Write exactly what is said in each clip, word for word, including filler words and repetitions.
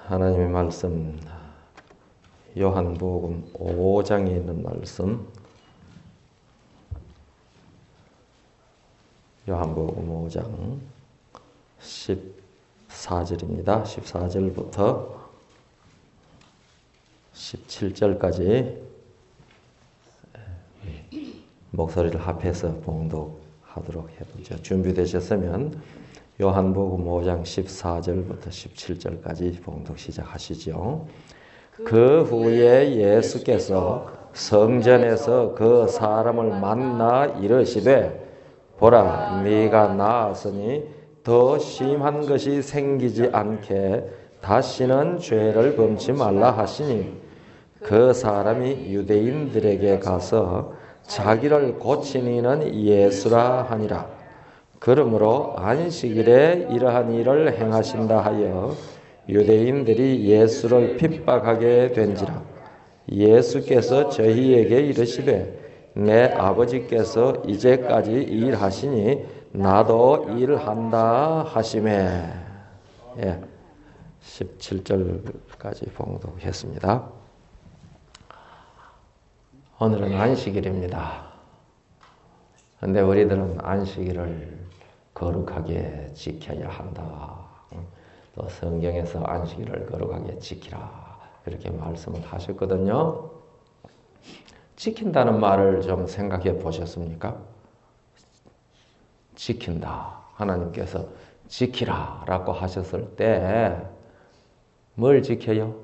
하나님의 말씀 요한복음 오 장에 있는 말씀 요한복음 오 장 십사 절입니다. 십사 절부터 십칠 절까지 목소리를 합해서 봉독하도록 해보죠. 준비되셨으면 요한복음 오 장 십사 절부터 십칠 절까지 봉독 시작하시죠. 그 후에 예수께서 성전에서 그 사람을 만나 이르시되 보라, 네가 나았으니 더 심한 것이 생기지 않게 다시는 죄를 범치 말라 하시니 그 사람이 유대인들에게 가서 자기를 고친 이는 예수라 하니라. 그러므로 안식일에 이러한 일을 행하신다 하여 유대인들이 예수를 핍박하게 된지라. 예수께서 저희에게 이르시되 내 아버지께서 이제까지 일하시니 나도 일한다 하시매. 예, 십칠 절까지 봉독했습니다. 오늘은 안식일입니다. 그런데 우리들은 안식일을 거룩하게 지켜야 한다. 또 성경에서 안식일을 거룩하게 지키라. 그렇게 말씀을 하셨거든요. 지킨다는 말을 좀 생각해 보셨습니까? 지킨다. 하나님께서 지키라 라고 하셨을 때 뭘 지켜요?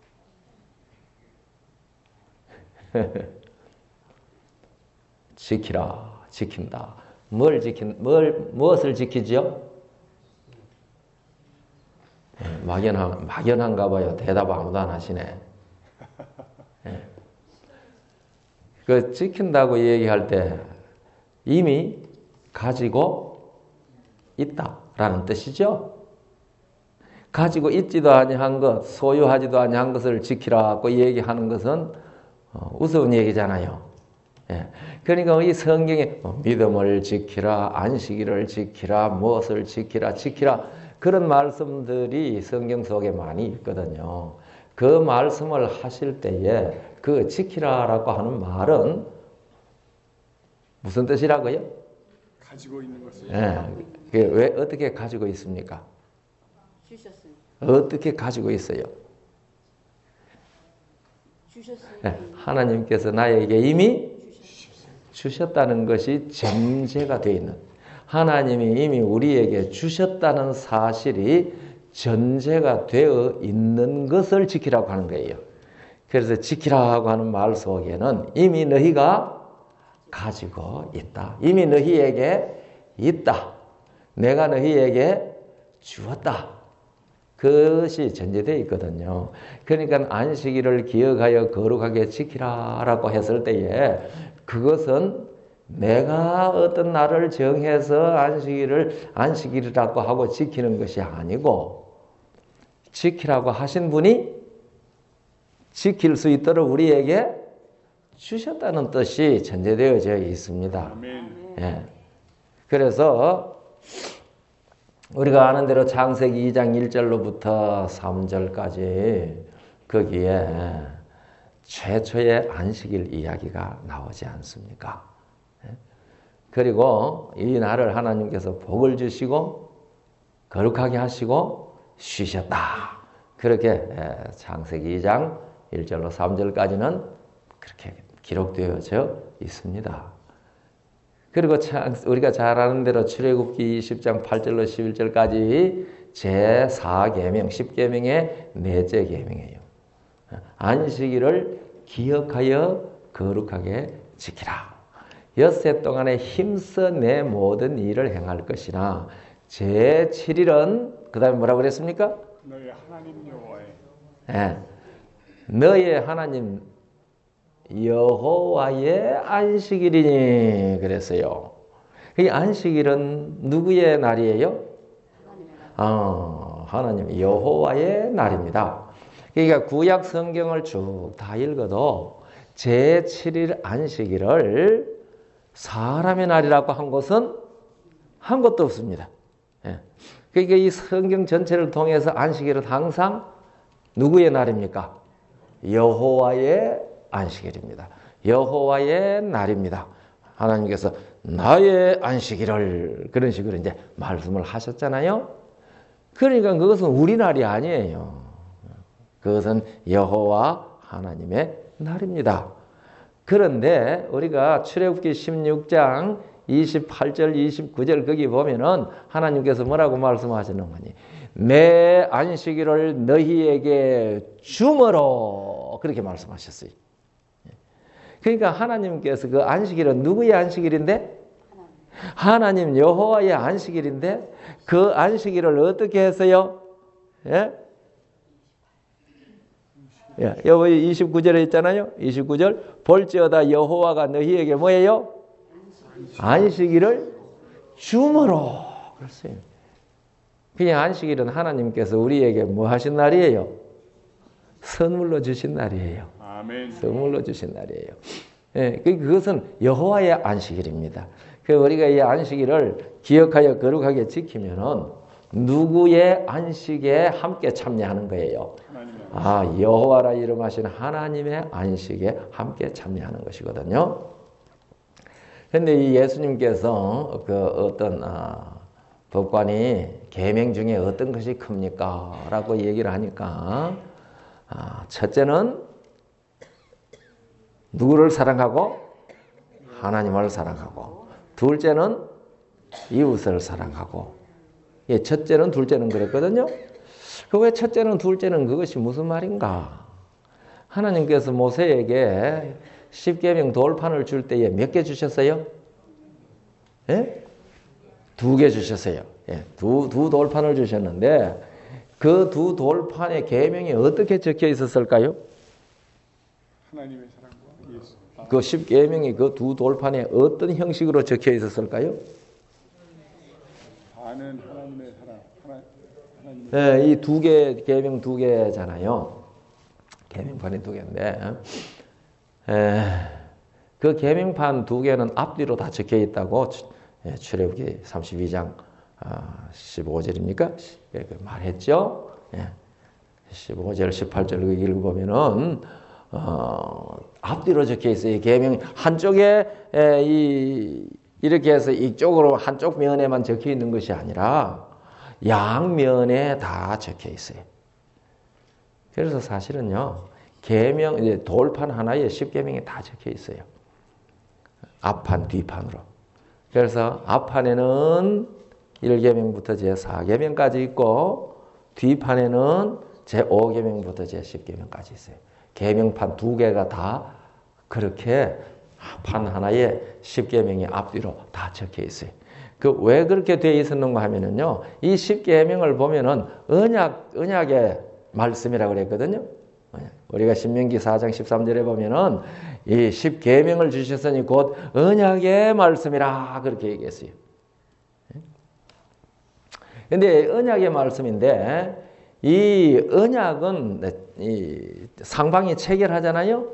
지키라. 지킨다. 뭘 지킨, 뭘, 무엇을 지키죠? 네, 막연한, 막연한가 봐요. 대답 아무도 안 하시네. 네. 그 지킨다고 얘기할 때 이미 가지고 있다라는 뜻이죠. 가지고 있지도 아니한 것, 소유하지도 아니한 것을 지키라고 얘기하는 것은 우스운 얘기잖아요. 예. 그러니까 이 성경에 믿음을 지키라, 안식일을 지키라, 무엇을 지키라, 지키라 그런 말씀들이 성경 속에 많이 있거든요. 그 말씀을 하실 때에 그 지키라라고 하는 말은 무슨 뜻이라고요? 가지고 있는 것을. 예. 왜 어떻게 가지고 있습니까? 주셨어요. 어떻게 가지고 있어요? 주셨어요. 예. 하나님께서 나에게 이미 주셨다는 것이 전제가 되어 있는, 하나님이 이미 우리에게 주셨다는 사실이 전제가 되어 있는 것을 지키라고 하는 거예요. 그래서 지키라고 하는 말 속에는 이미 너희가 가지고 있다. 이미 너희에게 있다. 내가 너희에게 주었다. 그것이 전제되어 있거든요. 그러니까 안식일을 기억하여 거룩하게 지키라라고 했을 때에 그것은 내가 어떤 날을 정해서 안식일을 안식일이라고 하고 지키는 것이 아니고 지키라고 하신 분이 지킬 수 있도록 우리에게 주셨다는 뜻이 전제되어져 있습니다. 아멘. 예. 그래서 우리가 아는 대로 창세기 이 장 일 절로부터 삼 절까지 거기에 최초의 안식일 이야기가 나오지 않습니까? 그리고 이 날을 하나님께서 복을 주시고 거룩하게 하시고 쉬셨다. 그렇게 창세기 이 장 일 절로 삼 절까지는 그렇게 기록되어져 있습니다. 그리고 우리가 잘 아는 대로 출애굽기 이십 장 팔 절로 십일 절까지 제사 계명, 십 계명의 넷째 계명이에요. 안식일을 기억하여 거룩하게 지키라. 엿새 동안에 힘써 내 모든 일을 행할 것이나 제칠 일은 그 다음에 뭐라고 그랬습니까? 너희 하나님 여호와의 네. 너의 하나님 여호와의 안식일이니 그랬어요. 이 안식일은 누구의 날이에요? 아, 하나님 여호와의 날입니다. 그러니까 구약 성경을 쭉 다 읽어도 제칠 일 안식일을 사람의 날이라고 한 것은 한 것도 없습니다. 예. 그러니까 이 성경 전체를 통해서 안식일은 항상 누구의 날입니까? 여호와의 안식일입니다. 여호와의 날입니다. 하나님께서 나의 안식일을 그런 식으로 이제 말씀을 하셨잖아요. 그러니까 그것은 우리 날이 아니에요. 그것은 여호와 하나님의 날입니다. 그런데 우리가 출애굽기 십육 장 이십팔 절 이십구 절 거기 보면은 하나님께서 뭐라고 말씀하시는 거니? 내 안식일을 너희에게 주므로 그렇게 말씀하셨어요. 그러니까 하나님께서 그 안식일은 누구의 안식일인데? 하나님 여호와의 안식일인데 그 안식일을 어떻게 했어요? 예? 예, 여기 이십구 절에 있잖아요. 이십구 절 볼지어다 여호와가 너희에게 뭐예요? 안식일을 주므로 그랬어요. 그냥 안식일은 하나님께서 우리에게 뭐 하신 날이에요? 선물로 주신 날이에요. 아멘. 선물로 주신 날이에요. 예, 그것은 여호와의 안식일입니다. 그 우리가 이 안식일을 기억하여 거룩하게 지키면은 누구의 안식에 함께 참여하는 거예요? 아, 여호와라 이름하신 하나님의 안식에 함께 참여하는 것이거든요. 그런데 이 예수님께서 그 어떤 아, 법관이 계명 중에 어떤 것이 큽니까? 라고 얘기를 하니까 아, 첫째는 누구를 사랑하고 하나님을 사랑하고 둘째는 이웃을 사랑하고 예, 첫째는 둘째는 그랬거든요. 그 왜 첫째는 둘째는 그것이 무슨 말인가? 하나님께서 모세에게 십계명 돌판을 줄 때에 몇 개 주셨어요? 예? 두 개 주셨어요. 예, 두, 두 돌판을 주셨는데 그 두 돌판의 계명이 어떻게 적혀 있었을까요? 하나님의 사랑과 예수. 아. 그 십계명이 그 두 돌판에 어떤 형식으로 적혀 있었을까요? 반은 하나님의 사랑. 하나, 하나님의 예, 이 두 개, 계명 두 개잖아요. 계명판이 두 개인데 에, 그 계명판 두 개는 앞뒤로 다 적혀 있다고 예, 출애굽기 삼십이 장 아, 십오 절입니까? 예, 말했죠. 예, 십오 절, 십팔 절 읽어보면은 어, 앞뒤로 적혀 있어요. 계명 한쪽에 에, 이 이렇게 해서 이쪽으로 한쪽 면에만 적혀 있는 것이 아니라 양면에 다 적혀 있어요. 그래서 사실은요, 계명 이제 돌판 하나에 십계명이 다 적혀 있어요. 앞판, 뒷판으로. 그래서 앞판에는 일 계명부터 제사 계명까지 있고 뒷판에는 제오 계명부터 제십 계명까지 있어요. 계명판 두 개가 다 그렇게 판 하나에 십 계명이 앞뒤로 다 적혀 있어요. 그 왜 그렇게 되어 있었는가 하면은요, 이 십 계명을 보면은 언약, 언약의 말씀이라고 그랬거든요. 우리가 신명기 사 장 십삼 절에 보면은 이 십 계명을 주셨으니 곧 언약의 말씀이라 그렇게 얘기했어요. 근데 언약의 말씀인데 이 언약은 이 상방이 체결하잖아요.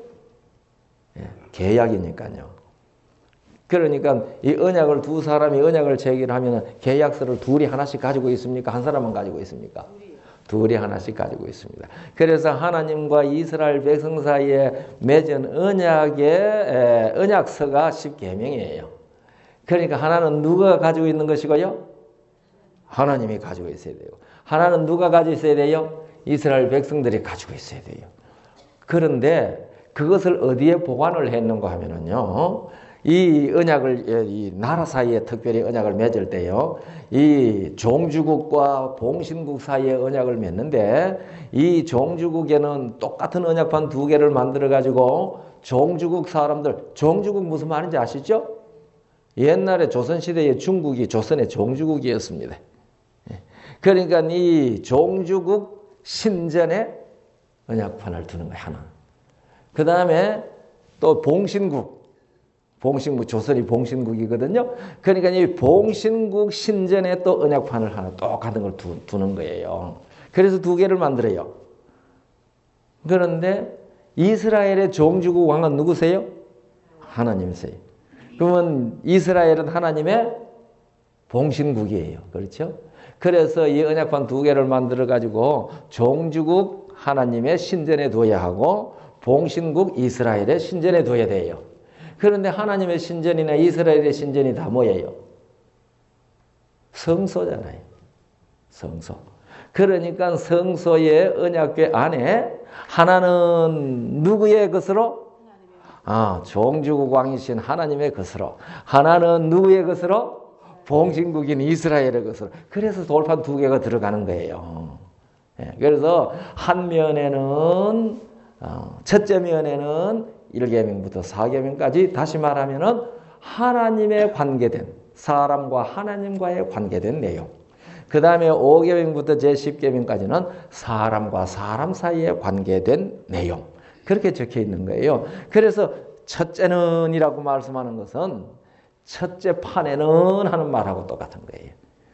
계약이니까요. 그러니까 이 언약을 두 사람이 언약을 체결하면 계약서를 둘이 하나씩 가지고 있습니까? 한 사람만 가지고 있습니까? 둘이 하나씩 가지고 있습니다. 그래서 하나님과 이스라엘 백성 사이에 맺은 언약의 언약서가 십 계명이에요. 그러니까 하나는 누가 가지고 있는 것이고요? 하나님이 가지고 있어야 돼요. 하나는 누가 가지고 있어야 돼요? 이스라엘 백성들이 가지고 있어야 돼요. 그런데 그것을 어디에 보관을 했는가 하면은요, 이 언약을, 이 나라 사이에 특별히 언약을 맺을 때요, 이 종주국과 봉신국 사이에 언약을 맺는데, 이 종주국에는 똑같은 언약판 두 개를 만들어가지고, 종주국 사람들, 종주국 무슨 말인지 아시죠? 옛날에 조선시대의 중국이 조선의 종주국이었습니다. 그러니까 이 종주국 신전에 언약판을 두는 거예요, 하나. 그 다음에 또 봉신국, 봉신국, 조선이 봉신국이거든요. 그러니까 이 봉신국 신전에 또 언약판을 하나 똑같은 걸 두, 두는 거예요. 그래서 두 개를 만들어요. 그런데 이스라엘의 종주국 왕은 누구세요? 하나님이세요. 그러면 이스라엘은 하나님의 봉신국이에요. 그렇죠? 그래서 이 언약판 두 개를 만들어 가지고 종주국 하나님의 신전에 둬야 하고 봉신국 이스라엘의 신전에 둬야 돼요. 그런데 하나님의 신전이나 이스라엘의 신전이 다 뭐예요? 성소잖아요. 성소. 그러니까 성소의 언약궤 안에 하나는 누구의 것으로? 아, 종주국 왕이신 하나님의 것으로. 하나는 누구의 것으로? 봉신국인 이스라엘의 것으로. 그래서 돌판 두 개가 들어가는 거예요. 예, 그래서 한 면에는 어, 첫째 면에는 일 계명부터 사 계명까지 다시 말하면은 하나님에 관계된 사람과 하나님과의 관계된 내용. 그 다음에 오 계명부터 제십 계명까지는 사람과 사람 사이에 관계된 내용. 그렇게 적혀 있는 거예요. 그래서 첫째는 이라고 말씀하는 것은 첫째 판에는 하는 말하고 똑같은 거예요.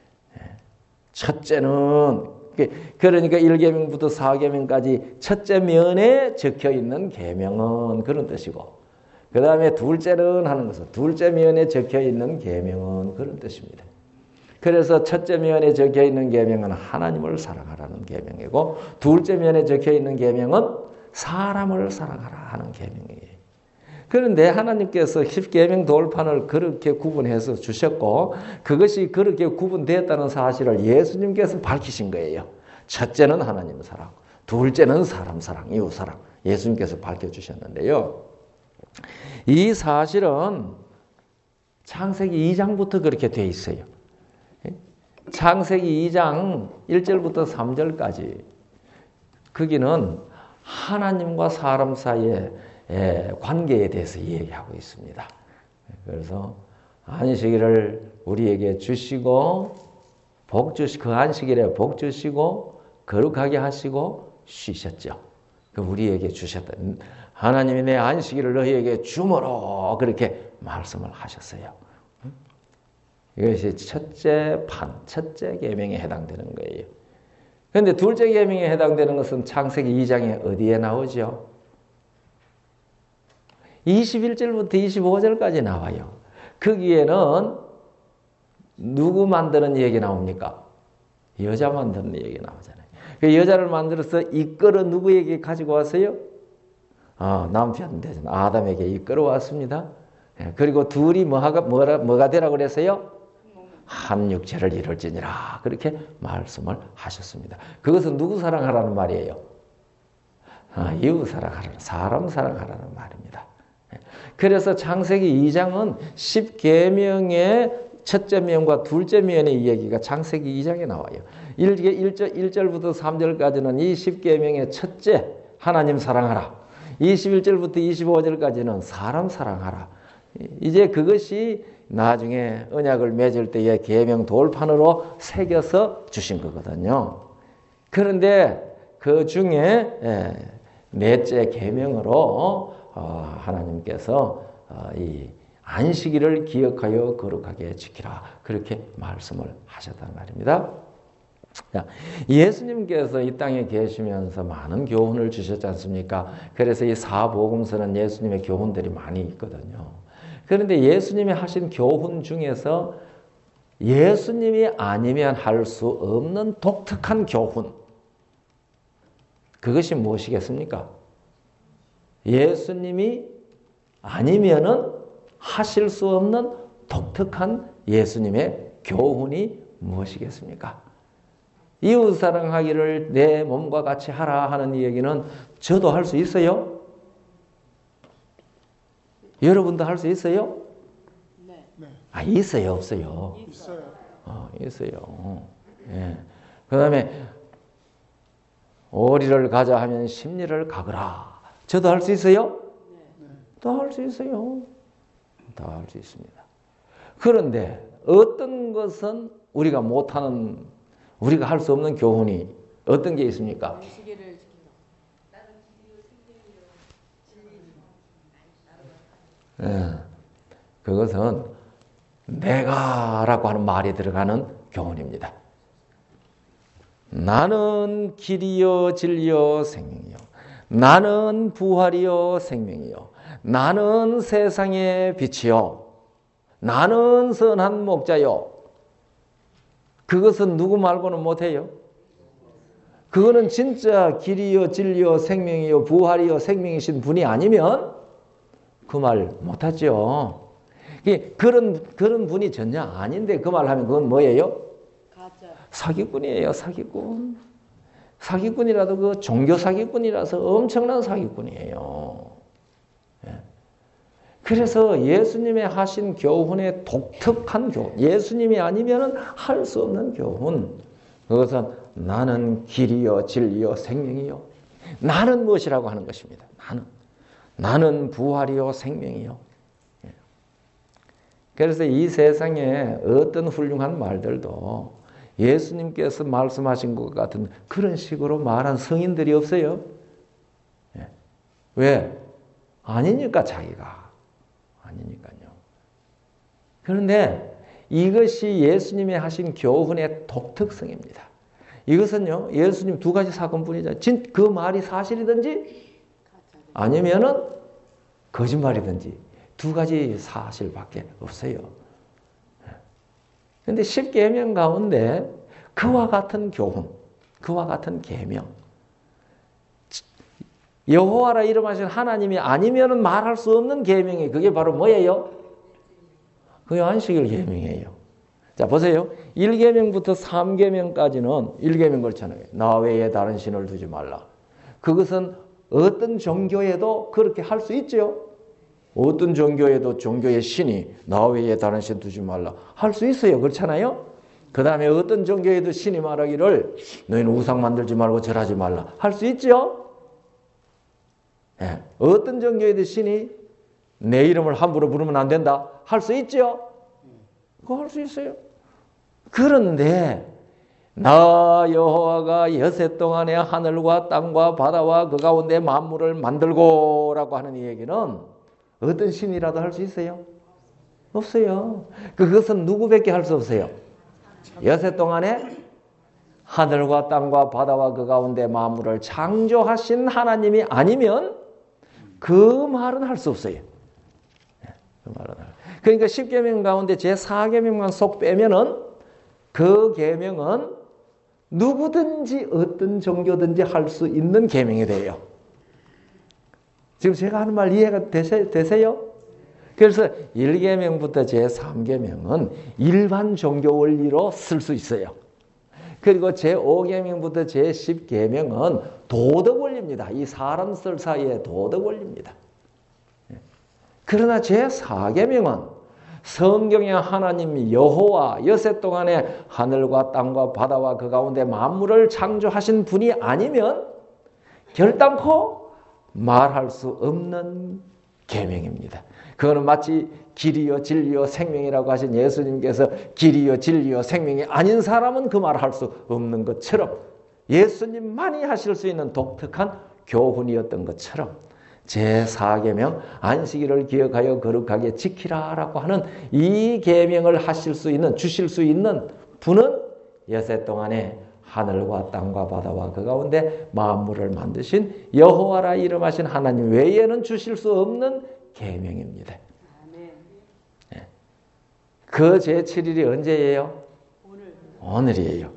첫째는 그러니까 일 계명부터 사 계명까지 첫째 면에 적혀 있는 계명은 그런 뜻이고, 그 다음에 둘째는 하는 것은 둘째 면에 적혀 있는 계명은 그런 뜻입니다. 그래서 첫째 면에 적혀 있는 계명은 하나님을 사랑하라는 계명이고, 둘째 면에 적혀 있는 계명은 사람을 사랑하라 하는 계명이에요. 그런데 하나님께서 십 계명 돌판을 그렇게 구분해서 주셨고, 그것이 그렇게 구분되었다는 사실을 예수님께서 밝히신 거예요. 첫째는 하나님 사랑, 둘째는 사람 사랑, 이웃 사랑. 예수님께서 밝혀주셨는데요. 이 사실은 창세기 이 장부터 그렇게 돼 있어요. 창세기 이 장 일 절부터 삼 절까지 거기는 하나님과 사람 사이의 관계에 대해서 이야기하고 있습니다. 그래서 안식일을 우리에게 주시고 복 주시 그 안식일에 복 주시고 거룩하게 하시고 쉬셨죠. 그 우리에게 주셨다. 하나님이 내 안식일을 너희에게 주므로 그렇게 말씀을 하셨어요. 이것이 첫째 판, 첫째 계명에 해당되는 거예요. 그런데 둘째 계명에 해당되는 것은 창세기 이 장에 어디에 나오죠? 이십일 절부터 이십오 절까지 나와요. 거기에는 누구 만드는 얘기 나옵니까? 여자 만드는 얘기 나오잖아요. 그 여자를 만들어서 이끌어 누구에게 가지고 왔어요? 아, 남편 되잖아요. 아담에게 이끌어 왔습니다. 그리고 둘이 뭐가, 뭐라, 뭐가 되라고 그랬어요? 한 육체를 이룰지니라. 그렇게 말씀을 하셨습니다. 그것은 누구 사랑하라는 말이에요? 아, 이웃 사랑하라는, 사람 사랑하라는 말입니다. 그래서 창세기 이 장은 십 계명의 첫째 면과 둘째 면의 이야기가 창세기 이 장에 나와요. 일 절부터 삼 절까지는 이 십 계명의 첫째 하나님 사랑하라. 이십일 절부터 이십오 절까지는 사람 사랑하라. 이제 그것이 나중에 언약을 맺을 때의 계명 돌판으로 새겨서 주신 거거든요. 그런데 그 중에 넷째 계명으로 하나님께서 이 안식일을 기억하여 거룩하게 지키라. 그렇게 말씀을 하셨단 말입니다. 예수님께서 이 땅에 계시면서 많은 교훈을 주셨지 않습니까? 그래서 이 사복음서는 예수님의 교훈들이 많이 있거든요. 그런데 예수님이 하신 교훈 중에서 예수님이 아니면 할 수 없는 독특한 교훈, 그것이 무엇이겠습니까? 예수님이 아니면은 하실 수 없는 독특한 예수님의 교훈이 무엇이겠습니까? 이웃 사랑하기를 내 몸과 같이 하라 하는 얘기는 저도 할 수 있어요? 여러분도 할 수 있어요? 네. 아, 있어요, 없어요? 있어요. 어, 있어요. 예. 그 다음에 오리를 가자 하면 십리를 가거라. 저도 할 수 있어요? 네. 다 할 수 있어요. 다 할 수 있습니다. 그런데 어떤 것은 우리가 못하는, 우리가 할 수 없는 교훈이 어떤 게 있습니까? 안식일을 지킨다. 예. 그것은 내가라고 하는 말이 들어가는 교훈입니다. 나는 길이요 진리요 생명이요. 나는 부활이요 생명이요. 나는 세상의 빛이요. 나는 선한 목자요. 그것은 누구 말고는 못해요. 그거는 진짜 길이요 진리요 생명이요 부활이요 생명이신 분이 아니면 그 말 못하죠. 그런 그런 분이 전혀 아닌데 그 말 하면 그건 뭐예요? 가짜. 사기꾼이에요. 사기꾼. 사기꾼이라도 그 종교 사기꾼이라서 엄청난 사기꾼이에요. 그래서 예수님의 하신 교훈의 독특한 교훈, 예수님이 아니면 할 수 없는 교훈, 그것은 나는 길이요 진리요 생명이요. 나는 무엇이라고 하는 것입니다. 나는 나는 부활이요 생명이요. 그래서 이 세상에 어떤 훌륭한 말들도 예수님께서 말씀하신 것 같은 그런 식으로 말한 성인들이 없어요. 왜? 아니니까 자기가. 아니니까요. 그런데 이것이 예수님이 하신 교훈의 독특성입니다. 이것은요, 예수님 두 가지 사건뿐이죠. 진, 그 말이 사실이든지 아니면은 거짓말이든지 두 가지 사실밖에 없어요. 그런데 십계명 가운데 그와 같은 교훈, 그와 같은 계명, 여호와라 이름하신 하나님이 아니면은 말할 수 없는 계명이 그게 바로 뭐예요? 그게 안식일 계명이에요. 자 보세요. 일 계명부터 삼 계명까지는 일 계명 그렇잖아요. 나 외에 다른 신을 두지 말라. 그것은 어떤 종교에도 그렇게 할 수 있죠. 어떤 종교에도 종교의 신이 나 외에 다른 신 두지 말라 할 수 있어요. 그렇잖아요. 그 다음에 어떤 종교에도 신이 말하기를 너희는 우상 만들지 말고 절하지 말라 할 수 있죠. 예. 어떤 종교에도 신이 내 이름을 함부로 부르면 안 된다 할 수 있죠. 그거 할 수 있어요. 그런데 나 여호와가 여세 동안에 하늘과 땅과 바다와 그 가운데 만물을 만들고 라고 하는 이 얘기는 어떤 신이라도 할 수 있어요? 없어요. 그것은 누구밖에 할 수 없어요. 여세 동안에 하늘과 땅과 바다와 그 가운데 만물을 창조하신 하나님이 아니면 그 말은 할 수 없어요. 그 말은. 그러니까 십 계명 가운데 제사 계명만 쏙 빼면은 그 계명은 누구든지 어떤 종교든지 할 수 있는 계명이 돼요. 지금 제가 하는 말 이해가 되세요? 그래서 일 계명부터 제삼 계명은 일반 종교 원리로 쓸 수 있어요. 그리고 제오 계명부터 제십 계명은 도덕 원리입니다. 이 사람 쓸 사이에 도덕 원리입니다. 그러나 제사 계명은 성경의 하나님 여호와 여세 동안에 하늘과 땅과 바다와 그 가운데 만물을 창조하신 분이 아니면 결단코 말할 수 없는 계명입니다. 그거는 마치 길이요 진리요 생명이라고 하신 예수님께서 길이요 진리요 생명이 아닌 사람은 그 말을 할 수 없는 것처럼 예수님만이 하실 수 있는 독특한 교훈이었던 것처럼 제사 계명 안식일을 기억하여 거룩하게 지키라라고 하는 이 계명을 하실 수 있는 주실 수 있는 분은 여세 동안에 하늘과 땅과 바다와 그 가운데 만물을 만드신 여호와라 이름하신 하나님 외에는 주실 수 없는 계명입니다. 네. 그 제칠 일이 언제예요? 오늘. 오늘이에요.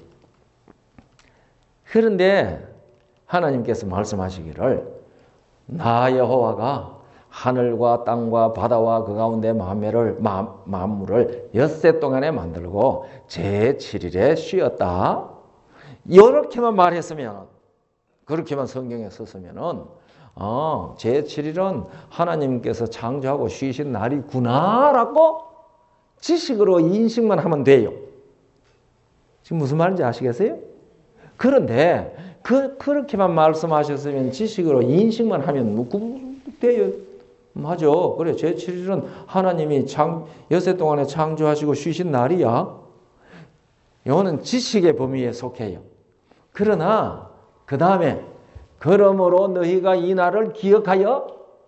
그런데 하나님께서 말씀하시기를 나 여호와가 하늘과 땅과 바다와 그 가운데 만물을, 만물을 엿새 동안에 만들고 제칠 일에 쉬었다. 이렇게만 말했으면, 그렇게만 성경에 썼으면은 어, 제칠 일은 하나님께서 창조하고 쉬신 날이구나라고 지식으로 인식만 하면 돼요. 지금 무슨 말인지 아시겠어요? 그런데 그, 그렇게만 말씀하셨으면 지식으로 인식만 하면 뭐 돼요. 맞아. 그래. 제칠 일은 하나님이 창, 여세 동안에 창조하시고 쉬신 날이야. 이거는 지식의 범위에 속해요. 그러나 그 다음에 그러므로 너희가 이 날을 기억하여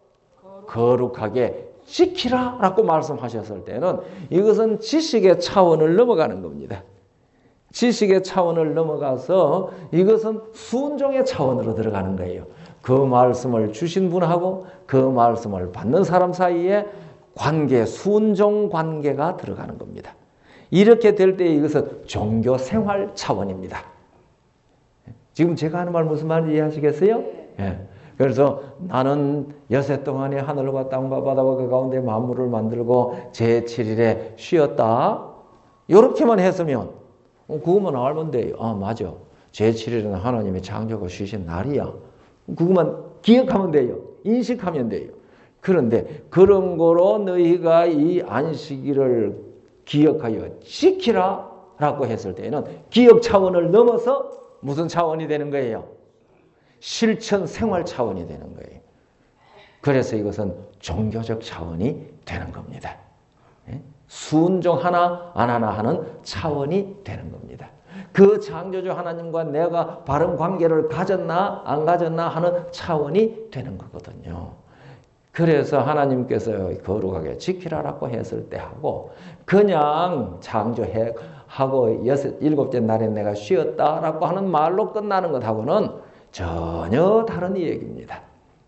거룩하게 지키라 라고 말씀하셨을 때는 이것은 지식의 차원을 넘어가는 겁니다. 지식의 차원을 넘어가서 이것은 순종의 차원으로 들어가는 거예요. 그 말씀을 주신 분하고 그 말씀을 받는 사람 사이에 관계, 순종 관계가 들어가는 겁니다. 이렇게 될 때 이것은 종교 생활 차원입니다. 지금 제가 하는 말 무슨 말인지 이해하시겠어요? 예. 그래서 나는 여세 동안에 하늘과 땅과 바다와 그 가운데 만물을 만들고 제칠 일에 쉬었다. 이렇게만 했으면 그것만 알면 돼요. 아, 맞아. 제칠 일은 하나님의 창조가 쉬신 날이야. 그것만 기억하면 돼요. 인식하면 돼요. 그런데 그런 거로 너희가 이 안식일을 기억하여 지키라 라고 했을 때에는 기억 차원을 넘어서 무슨 차원이 되는 거예요? 실천 생활 차원이 되는 거예요. 그래서 이것은 종교적 차원이 되는 겁니다. 순종 하나 안 하나 하는 차원이 되는 겁니다. 그 창조주 하나님과 내가 바른 관계를 가졌나 안 가졌나 하는 차원이 되는 거거든요. 그래서 하나님께서 거룩하게 지키라라고 했을 때 하고 그냥 창조해 하고 여섯 일곱째 날에 내가 쉬었다라고 하는 말로 끝나는 것하고는 전혀 다른 얘기입니다.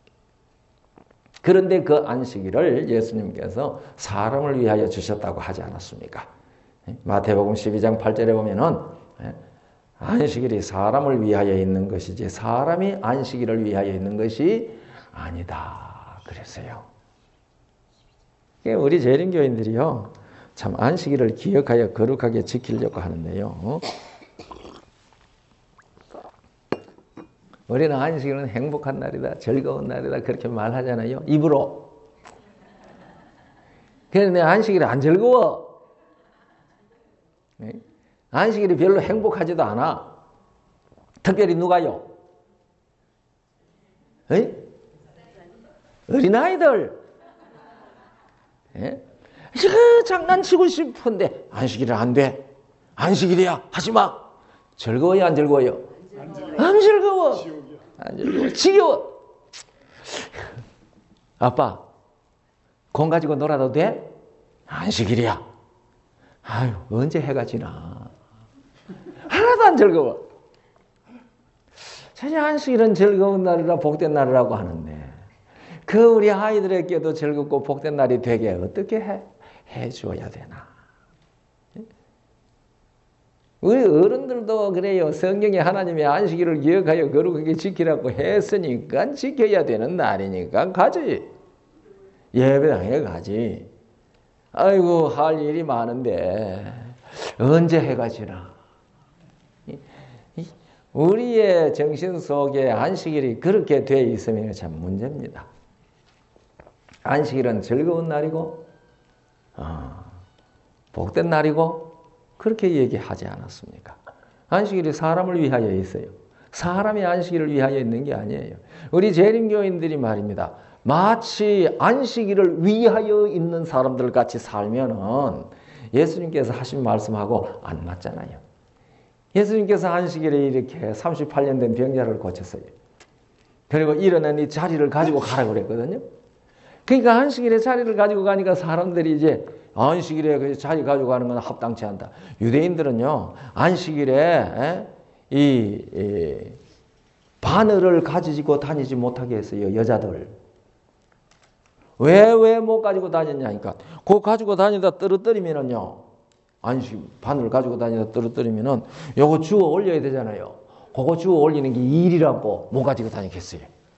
그런데 그 안식일을 예수님께서 사람을 위하여 주셨다고 하지 않았습니까? 마태복음 십이 장 팔 절에 보면은 안식일이 사람을 위하여 있는 것이지 사람이 안식일을 위하여 있는 것이 아니다 그랬어요. 우리 재림교인들이요 참 안식일을 기억하여 거룩하게 지키려고 하는데요. 우리는 안식일은 행복한 날이다, 즐거운 날이다 그렇게 말하잖아요. 입으로. 그런데 안식일이 안 즐거워. 안식일이 별로 행복하지도 않아. 특별히 누가요? 에? 어린아이들. 에? 장난치고 싶은데 안식일은 안 돼. 안식일이야. 하지마. 즐거워요 안 즐거워요? 안 즐거워. 안 즐거워. 안 즐거워. 지겨워. 아빠 공 가지고 놀아도 돼? 안식일이야. 아유 언제 해가 지나. 하나도 안 즐거워. 사실 안식일은 즐거운 날이라 복된 날이라고 하는데 그 우리 아이들에게도 즐겁고 복된 날이 되게 어떻게 해, 해줘야 되나. 우리 어른들도 그래요. 성경에 하나님의 안식일을 기억하여 거룩하게 지키라고 했으니까 지켜야 되는 날이니까 가지. 예배당에 가지. 아이고 할 일이 많은데 언제 해가 지나. 우리의 정신 속에 안식일이 그렇게 돼 있으면 참 문제입니다. 안식일은 즐거운 날이고 어, 복된 날이고 그렇게 얘기하지 않았습니까? 안식일이 사람을 위하여 있어요. 사람이 안식일을 위하여 있는 게 아니에요. 우리 재림교인들이 말입니다. 마치 안식일을 위하여 있는 사람들 같이 살면은 예수님께서 하신 말씀하고 안 맞잖아요. 예수님께서 안식일에 이렇게 삼십팔 년 된 병자를 고쳤어요. 그리고 일어나니 자리를 가지고 가라고 그랬거든요. 그러니까 안식일에 자리를 가지고 가니까 사람들이 이제 안식일에 자리 가지고 가는 건 합당치 않다. 유대인들은요, 안식일에 이, 이 바늘을 가지고 다니지 못하게 했어요, 여자들. 왜, 왜 못 가지고 다녔냐니까. 그거 가지고 다니다 떨어뜨리면은요, 안식, 바늘 가지고 다니다 떨어뜨리면은 요거 주워 올려야 되잖아요. 그거 주워 올리는 게 일이라고 못 가지고 다니겠어요.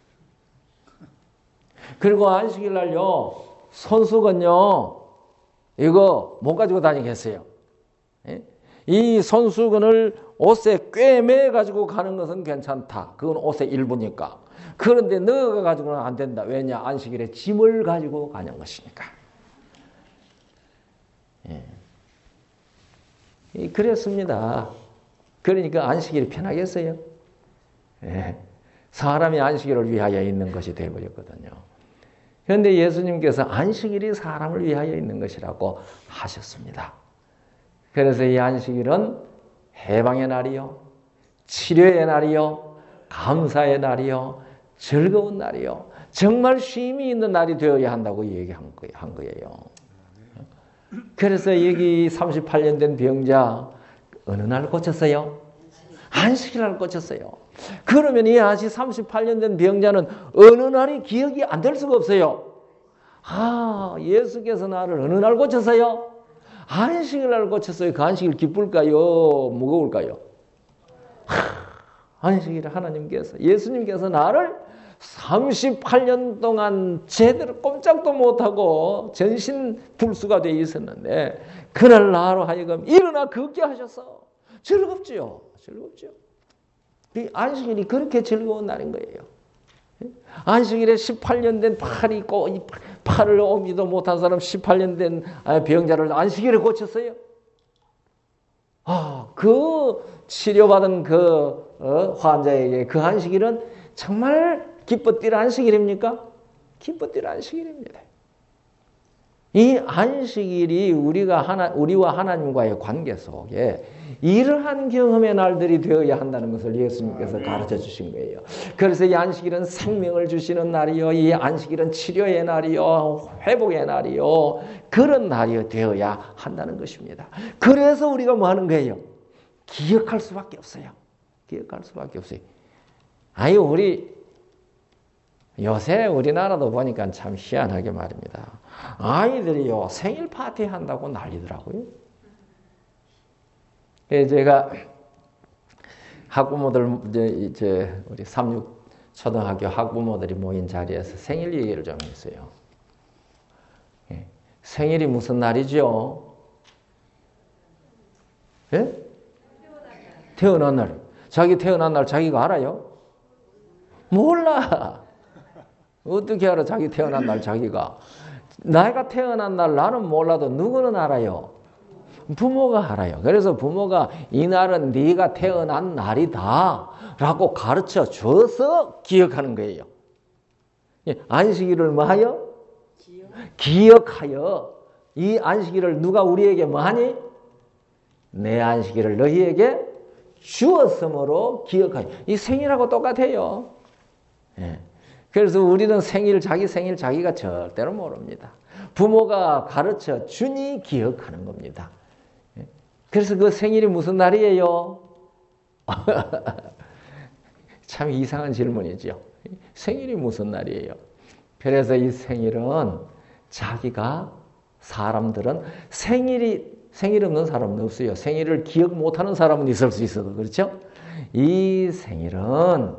그리고 안식일 날요, 손수건요, 이거 못 가지고 다니겠어요. 이 손수건을 옷에 꿰매 가지고 가는 것은 괜찮다. 그건 옷의 일부니까. 그런데 넣어 가지고는 안 된다. 왜냐? 안식일에 짐을 가지고 가는 것이니까. 예. 그랬습니다. 그러니까 안식일이 편하겠어요? 예. 사람이 안식일을 위하여 있는 것이 되어버렸거든요. 그런데 예수님께서 안식일이 사람을 위하여 있는 것이라고 하셨습니다. 그래서 이 안식일은 해방의 날이요, 치료의 날이요, 감사의 날이요, 즐거운 날이요, 정말 쉼이 있는 날이 되어야 한다고 얘기한 거예요. 그래서 여기 삼십팔 년 된 병자 어느 날 고쳤어요? 안식일 날 고쳤어요. 그러면 이 아직 삼십팔 년 된 병자는 어느 날이 기억이 안 될 수가 없어요. 아, 예수께서 나를 어느 날 고쳤어요? 안식일 날 고쳤어요. 그 안식일 기쁠까요? 무거울까요? 하, 안식일을 하나님께서, 예수님께서 나를 삼십팔 년 동안 제대로 꼼짝도 못하고 전신 불수가 되어 있었는데 그날 나로 하여금 일어나 걷게 하셔서 즐겁지요. 즐겁죠. 이 안식일이 그렇게 즐거운 날인 거예요. 안식일에 십팔 년 된 팔이 있고 팔을 옮기도 못한 사람, 십팔 년 된 병자를 안식일에 고쳤어요. 아, 그 치료받은 그 어, 환자에게 그 안식일은 정말 기뻐 뛸 안식일입니까? 기뻐 뛸 안식일입니다. 이 안식일이 우리가 하나, 우리와 하나님과의 관계 속에 이러한 경험의 날들이 되어야 한다는 것을 예수님께서 가르쳐 주신 거예요. 그래서 이 안식일은 생명을 주시는 날이요, 이 안식일은 치료의 날이요, 회복의 날이요, 그런 날이 되어야 한다는 것입니다. 그래서 우리가 뭐 하는 거예요? 기억할 수밖에 없어요. 기억할 수밖에 없어요. 아유, 우리 요새 우리나라도 보니까 참 희한하게 말입니다. 아이들이요, 생일 파티 한다고 난리더라고요. 제가 학부모들, 이제, 이제 우리 삼육 초등학교 학부모들이 모인 자리에서 생일 얘기를 좀 했어요. 예. 생일이 무슨 날이죠? 예? 태어난 날. 자기 태어난 날 자기가 알아요? 몰라. 어떻게 알아? 자기 태어난 날 자기가. 내가 태어난 날 나는 몰라도 누구는 알아요? 부모가 알아요. 그래서 부모가 이 날은 네가 태어난 날이다 라고 가르쳐 줘서 기억하는 거예요. 안식일을 뭐 하여? 기억. 기억하여. 이 안식일을 누가 우리에게 뭐 하니? 내 안식일을 너희에게 주었으므로 기억하여. 이 생일하고 똑같아요. 예. 그래서 우리는 생일, 자기 생일 자기가 절대로 모릅니다. 부모가 가르쳐 주니 기억하는 겁니다. 그래서 그 생일이 무슨 날이에요? 참 이상한 질문이죠. 생일이 무슨 날이에요? 그래서 이 생일은 자기가, 사람들은 생일이, 생일 없는 사람은 없어요. 생일을 기억 못하는 사람은 있을 수 있어도, 그렇죠? 이 생일은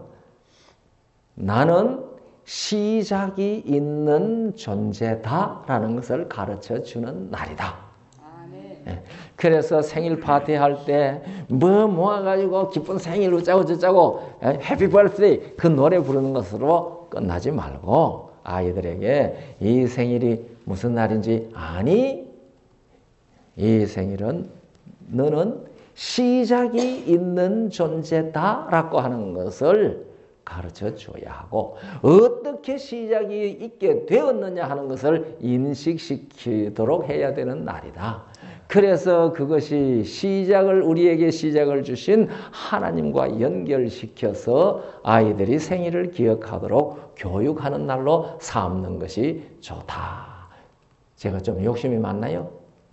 나는 시작이 있는 존재다라는 것을 가르쳐 주는 날이다. 네. 그래서 생일 파티 할 때 뭐 모아가지고 기쁜 생일 어쩌고 저쩌고 해피 버스데이 그 노래 부르는 것으로 끝나지 말고 아이들에게 이 생일이 무슨 날인지 아니? 이 생일은 너는 시작이 있는 존재다라고 하는 것을 가르쳐 줘야 하고 어떻게 시작이 있게 되었느냐 하는 것을 인식시키도록 해야 되는 날이다. 그래서 그것이 시작을 우리에게 시작을 주신 하나님과 연결시켜서 아이들이 생일을 기억하도록 교육하는 날로 삼는 것이 좋다. 제가 좀 욕심이 많나요?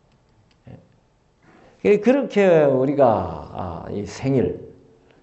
그렇게 우리가 이 생일,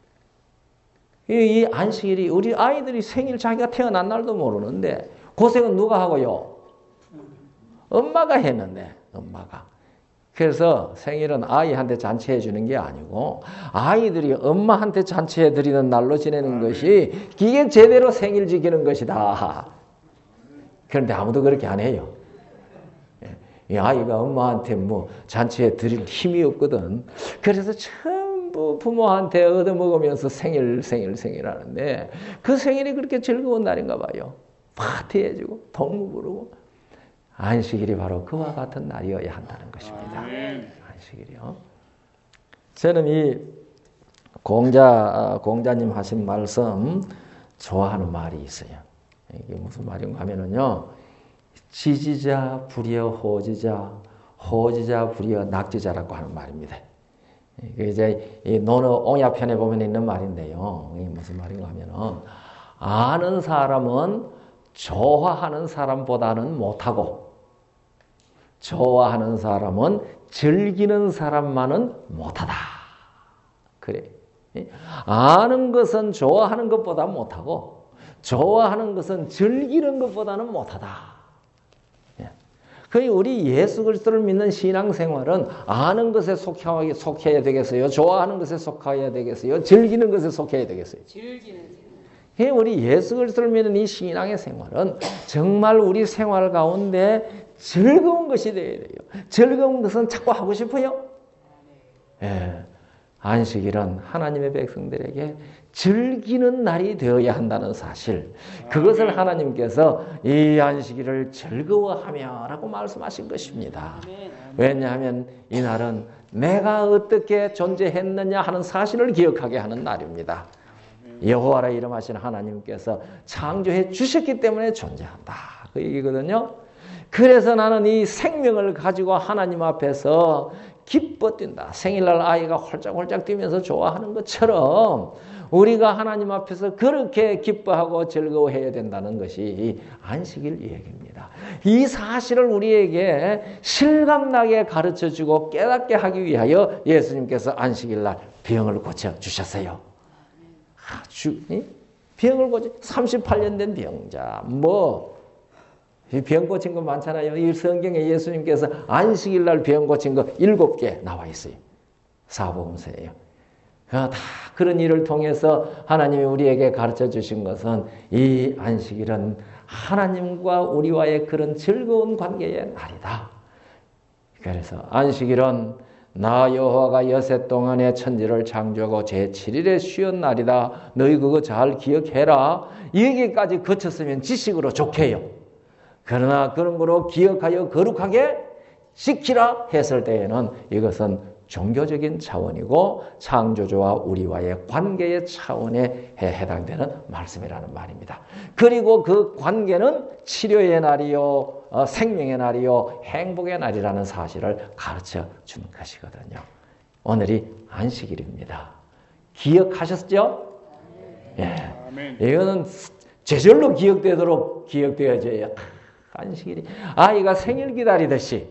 이 안식일이 우리 아이들이 생일 자기가 태어난 날도 모르는데 고생은 누가 하고요? 엄마가 했는데 엄마가. 그래서 생일은 아이한테 잔치해 주는 게 아니고 아이들이 엄마한테 잔치해 드리는 날로 지내는 것이 이게 제대로 생일 지키는 것이다. 그런데 아무도 그렇게 안 해요. 이 아이가 엄마한테 뭐 잔치해 드릴 힘이 없거든. 그래서 전부 부모한테 얻어먹으면서 생일 생일 생일 하는데 그 생일이 그렇게 즐거운 날인가 봐요. 파티해주고 동무 부르고. 안식일이 바로 그와 같은 날이어야 한다는 것입니다. 안식일이요. 저는 이 공자, 공자님 하신 말씀 좋아하는 말이 있어요. 이게 무슨 말인가 하면은요. 지지자 불여 호지자, 호지자 불여 낙지자라고 하는 말입니다. 이게 이제 이 논어 옹야편에 보면 있는 말인데요. 이게 무슨 말인가 하면은 아는 사람은 좋아하는 사람보다는 못하고 좋아하는 사람은 즐기는 사람만은 못하다. 그래. 아는 것은 좋아하는 것보다 못하고 좋아하는 것은 즐기는 것보다는 못하다. 그 우리 예수 그리스도를 믿는 신앙생활은 아는 것에 속해, 속해야 되겠어요? 좋아하는 것에 속해야 되겠어요? 즐기는 것에 속해야 되겠어요? 즐기는 생활. 우리 예수 그리스도를 믿는 이 신앙의 생활은 정말 우리 생활 가운데 즐거운 것이 되어야 돼요. 즐거운 것은 자꾸 하고 싶어요. 예. 안식일은 하나님의 백성들에게 즐기는 날이 되어야 한다는 사실, 그것을 하나님께서 이 안식일을 즐거워하며 라고 말씀하신 것입니다. 왜냐하면 이 날은 내가 어떻게 존재했느냐 하는 사실을 기억하게 하는 날입니다. 여호와라 이름하신 하나님께서 창조해 주셨기 때문에 존재한다, 그 얘기거든요. 그래서 나는 이 생명을 가지고 하나님 앞에서 기뻐 뛴다. 생일날 아이가 홀짝홀짝 뛰면서 좋아하는 것처럼 우리가 하나님 앞에서 그렇게 기뻐하고 즐거워해야 된다는 것이 이 안식일 얘기입니다. 이 사실을 우리에게 실감나게 가르쳐주고 깨닫게 하기 위하여 예수님께서 안식일날 병을 고쳐주셨어요. 아, 주, 병을 고쳐 삼십팔 년 된 병자, 뭐 병 고친 거 많잖아요. 이 성경에 예수님께서 안식일 날 병 고친 거 일곱 개 나와 있어요. 사복음서예요. 다 그런 일을 통해서 하나님이 우리에게 가르쳐 주신 것은 이 안식일은 하나님과 우리와의 그런 즐거운 관계의 날이다. 그래서 안식일은 나 여호와가 여세 동안의 천지를 창조하고 제칠 일에 쉬었 날이다. 너희 그거 잘 기억해라. 여기까지 거쳤으면 지식으로 좋게요. 그러나 그런 거로 기억하여 거룩하게 지키라 했을 때에는 이것은 종교적인 차원이고 창조주와 우리와의 관계의 차원에 해당되는 말씀이라는 말입니다. 그리고 그 관계는 치료의 날이요, 어, 생명의 날이요, 행복의 날이라는 사실을 가르쳐 준 것이거든요. 오늘이 안식일입니다. 기억하셨죠? 예. 이거는 제절로 기억되도록 기억되어져야 안식일이 아이가 생일 기다리듯이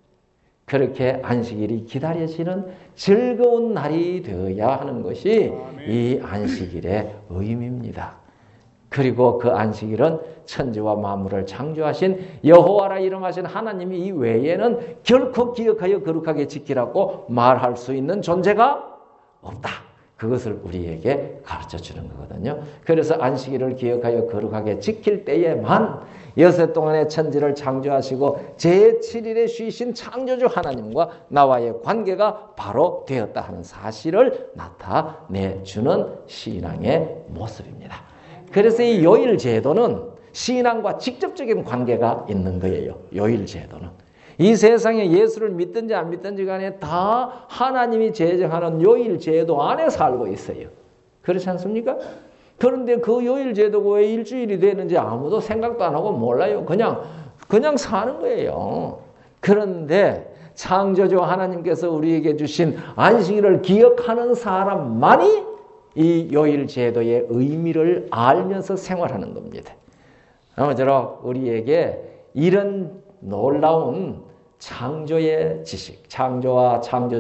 그렇게 안식일이 기다려지는 즐거운 날이 되어야 하는 것이 이 안식일의 의미입니다. 그리고 그 안식일은 천지와 만물을 창조하신 여호와라 이름하신 하나님이 이 외에는 결코 기억하여 거룩하게 지키라고 말할 수 있는 존재가 없다. 그것을 우리에게 가르쳐주는 거거든요. 그래서 안식일을 기억하여 거룩하게 지킬 때에만 여섯 동안의 천지를 창조하시고 제칠 일에 쉬신 창조주 하나님과 나와의 관계가 바로 되었다 하는 사실을 나타내주는 신앙의 모습입니다. 그래서 이 요일 제도는 신앙과 직접적인 관계가 있는 거예요. 요일 제도는. 이 세상에 예수를 믿든지 안 믿든지 간에 다 하나님이 제정하는 요일 제도 안에 살고 있어요. 그렇지 않습니까? 그런데 그 요일 제도가 왜 일주일이 되는지 아무도 생각도 안 하고 몰라요. 그냥, 그냥 사는 거예요. 그런데 창조주 하나님께서 우리에게 주신 안식일을 기억하는 사람만이 이 요일 제도의 의미를 알면서 생활하는 겁니다. 아무쪼록 우리에게 이런 놀라운 창조의 지식, 창조와 창조,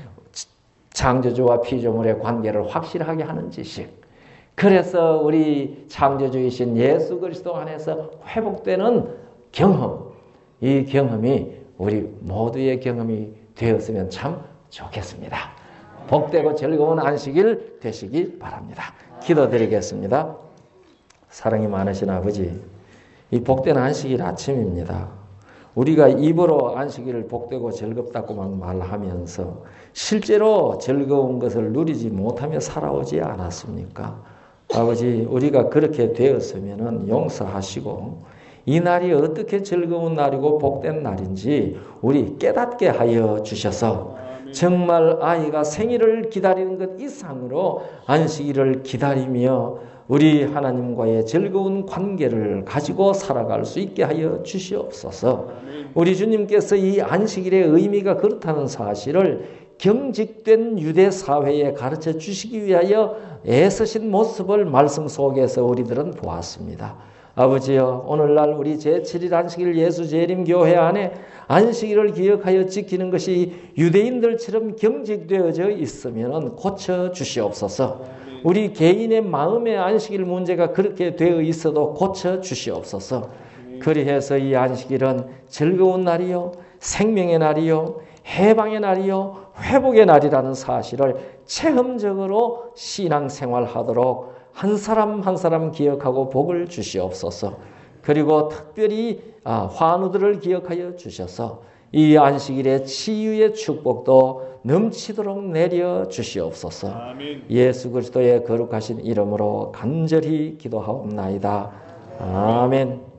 창조주와 피조물의 관계를 확실하게 하는 지식. 그래서 우리 창조주이신 예수 그리스도 안에서 회복되는 경험, 이 경험이 우리 모두의 경험이 되었으면 참 좋겠습니다. 복되고 즐거운 안식일 되시기 바랍니다. 기도드리겠습니다. 사랑이 많으신 아버지, 이 복된 안식일 아침입니다. 우리가 입으로 안식일을 복되고 즐겁다고만 말하면서 실제로 즐거운 것을 누리지 못하며 살아오지 않았습니까? 아버지, 우리가 그렇게 되었으면 용서하시고 이 날이 어떻게 즐거운 날이고 복된 날인지 우리 깨닫게 하여 주셔서 정말 아이가 생일을 기다리는 것 이상으로 안식일을 기다리며 우리 하나님과의 즐거운 관계를 가지고 살아갈 수 있게 하여 주시옵소서. 우리 주님께서 이 안식일의 의미가 그렇다는 사실을 경직된 유대 사회에 가르쳐 주시기 위하여 애쓰신 모습을 말씀 속에서 우리들은 보았습니다. 아버지여, 오늘날 우리 제칠 일 안식일 예수 재림 교회 안에 안식일을 기억하여 지키는 것이 유대인들처럼 경직되어져 있으면 고쳐 주시옵소서. 우리 개인의 마음의 안식일 문제가 그렇게 되어 있어도 고쳐 주시옵소서. 그리해서 이 안식일은 즐거운 날이요, 생명의 날이요, 해방의 날이요, 회복의 날이라는 사실을 체험적으로 신앙생활하도록 한 사람 한 사람 기억하고 복을 주시옵소서. 그리고 특별히 환우들을 기억하여 주셔서 이 안식일의 치유의 축복도 넘치도록 내려 주시옵소서. 아멘. 예수 그리스도의 거룩하신 이름으로 간절히 기도하옵나이다. 아멘.